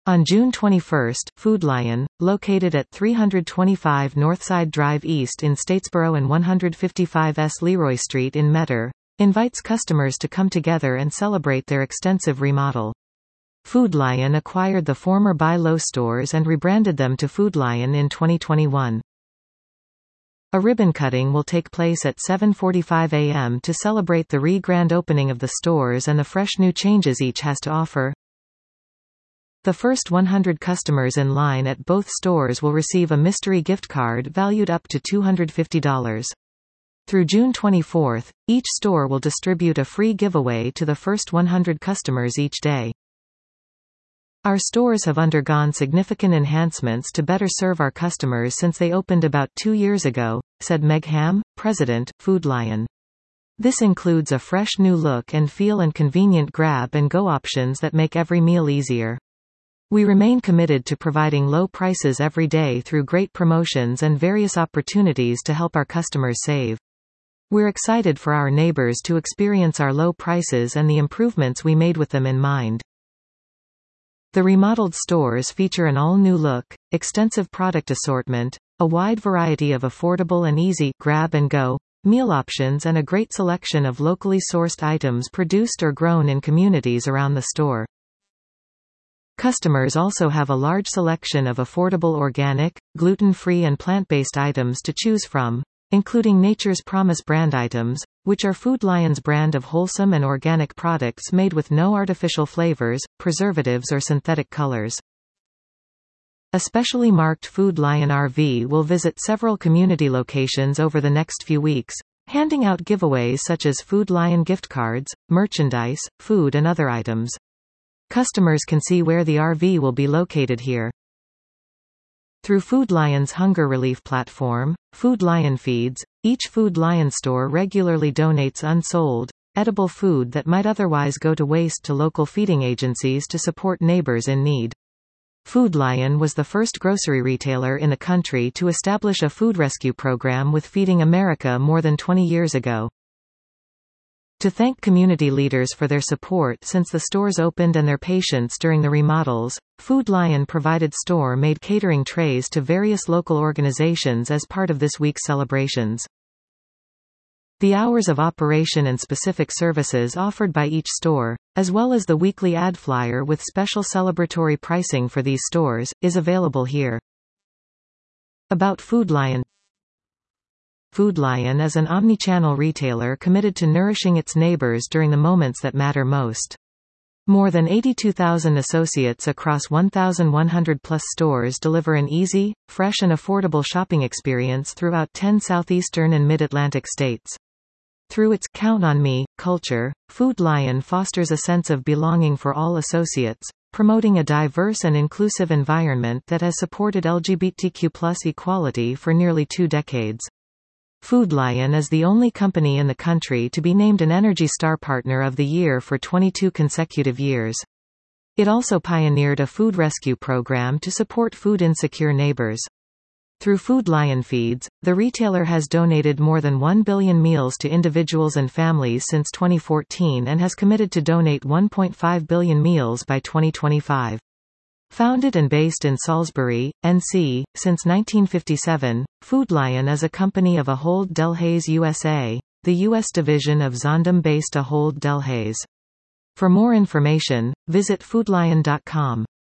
On June 21, Food Lion, located at 325 Northside Drive East in Statesboro and 155 S. Leroy Street in Metter, invites customers to come together and celebrate their extensive remodel. Food Lion acquired the former Buy Low stores and rebranded them to Food Lion in 2021. A ribbon cutting will take place at 7:45 a.m. to celebrate the grand opening of the stores and the fresh new changes each has to offer. The first 100 customers in line at both stores will receive a mystery gift card valued up to $250. Through June 24, each store will distribute a free giveaway to the first 100 customers each day. Our stores have undergone significant enhancements to better serve our customers since they opened about 2 years ago, said Meg Ham, President, Food Lion. This includes a fresh new look and feel and convenient grab-and-go options that make every meal easier. We remain committed to providing low prices every day through great promotions and various opportunities to help our customers save. We're excited for our neighbors to experience our low prices and the improvements we made with them in mind. The remodeled stores feature an all-new look, extensive product assortment, a wide variety of affordable and easy grab-and-go meal options and a great selection of locally sourced items produced or grown in communities around the store. Customers also have a large selection of affordable organic, gluten-free and plant-based items to choose from, including Nature's Promise brand items, which are Food Lion's brand of wholesome and organic products made with no artificial flavors, preservatives or synthetic colors. A specially marked Food Lion RV will visit several community locations over the next few weeks, handing out giveaways such as Food Lion gift cards, merchandise, food and other items. Customers can see where the RV will be located here. Through Food Lion's hunger relief platform, Food Lion Feeds, each Food Lion store regularly donates unsold, edible food that might otherwise go to waste to local feeding agencies to support neighbors in need. Food Lion was the first grocery retailer in the country to establish a food rescue program with Feeding America more than 20 years ago. To thank community leaders for their support since the stores opened and their patience during the remodels, Food Lion provided store-made catering trays to various local organizations as part of this week's celebrations. The hours of operation and specific services offered by each store, as well as the weekly ad flyer with special celebratory pricing for these stores, is available here. About Food Lion. Food Lion is an omnichannel retailer committed to nourishing its neighbors during the moments that matter most. More than 82,000 associates across 1,100-plus stores deliver an easy, fresh and affordable shopping experience throughout 10 southeastern and mid-Atlantic states. Through its "Count on Me" culture, Food Lion fosters a sense of belonging for all associates, promoting a diverse and inclusive environment that has supported LGBTQ+ equality for nearly 2 decades. Food Lion is the only company in the country to be named an Energy Star Partner of the Year for 22 consecutive years. It also pioneered a food rescue program to support food-insecure neighbors. Through Food Lion Feeds, the retailer has donated more than 1 billion meals to individuals and families since 2014 and has committed to donate 1.5 billion meals by 2025. Founded and based in Salisbury, NC, since 1957, Food Lion is a company of Ahold Delhaize USA, the U.S. division of Zondam-based Ahold Delhaize. For more information, visit foodlion.com.